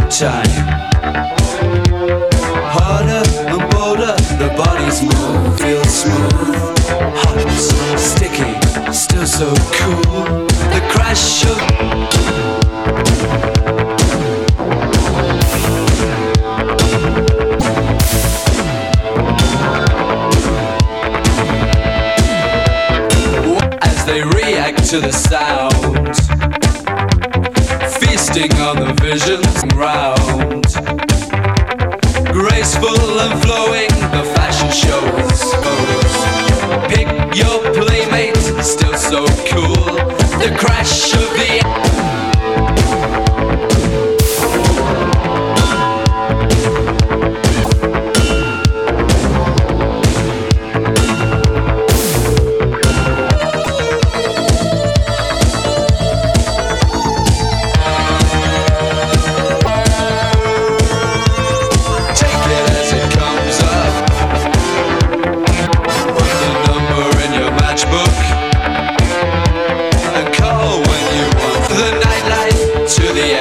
time. Harder and bolder, the bodies move, feel smooth, hot, sticky, still so cool. The crash of as they react to the sound, feasting on the visions round. Graceful and flowing, the fashion shows. Pick your playmate, still so cool. The crash of the to the